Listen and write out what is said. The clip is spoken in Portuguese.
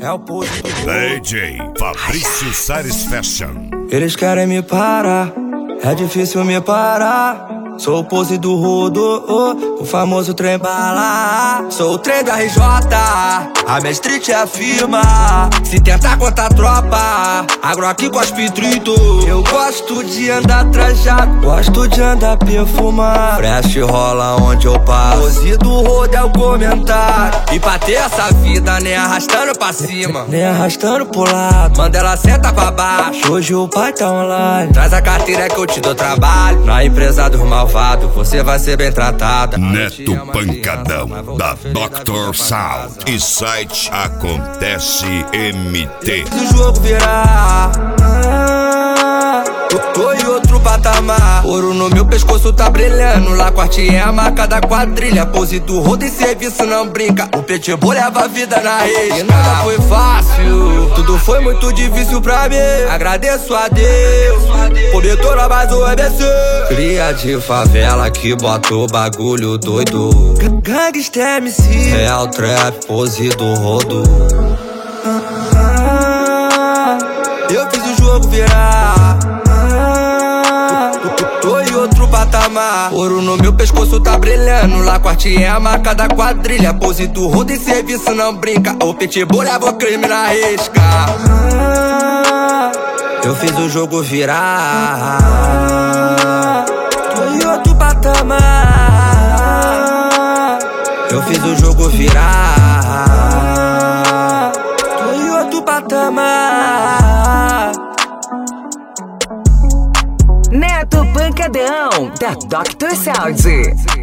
É o pose do DJ Fabrício Sares Fashion. Eles querem me parar, é difícil me parar. Sou o pose do rodo, o famoso trem bala. Sou o trem da RJ, a minha street é a firma. Se tentar contra a tropa, agro aqui com as pitrito. Eu gosto de andar trajado, gosto de andar perfumado. Fresh rola onde eu passo, pose do rodo é o comentário. E pra ter essa vida, nem arrastando pra cima, nem arrastando pro lado. Manda ela senta pra baixo, hoje o pai tá online. Traz a carteira que eu te dou trabalho. Na empresa dos malvados, você vai ser bem tratada. Neto Pancadão, da Dr. Sound e site Acontece MT. Se o jogo virar, tô em outro patamar. Ouro no meu pescoço tá brilhando. Lá corte é a marca da quadrilha. Pose do rodo e serviço não brinca. O pitbull leva a vida na risca. E nada foi fácil, tudo foi muito difícil pra mim. Agradeço a Deus, prometou na base do EBC. Cria de favela que bota o bagulho doido. Gangsta MC, real trap, pose do rodo. Eu fiz o jogo virar, tô em outro patamar. Ouro no meu pescoço tá brilhando. Lá corte é a marca da quadrilha. Pose do rodo e serviço não brinca. O pitbull leva o crime na risca. Eu fiz o jogo virar, tô em outro patamar. Eu fiz o jogo virar, tô em outro patamar. Neto Pancadão, da Dr. Sound.